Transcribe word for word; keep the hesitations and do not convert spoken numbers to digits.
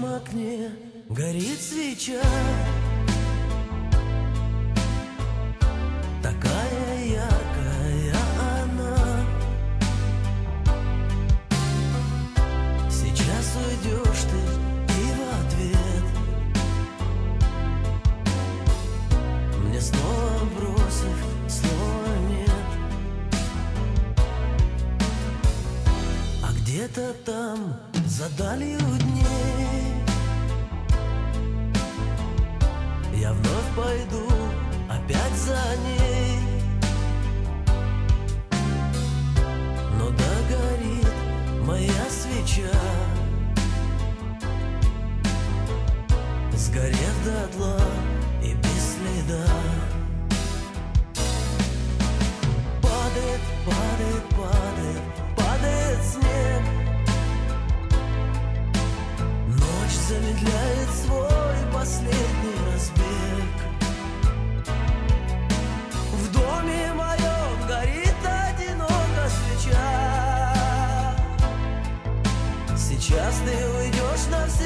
окне горит свеча, такая яркая она. Сейчас уйдешь ты и в ответ мне снова бросив слова нет. А где-то там за далью дней я вновь пойду опять за ней, но догорит моя свеча, сгорев дотла и без следа. Падает, падает, падает, падает снег, ночь замедляет свой последний разбег. В доме моем горит одиноко свеча. Сейчас ты уйдешь навсегда.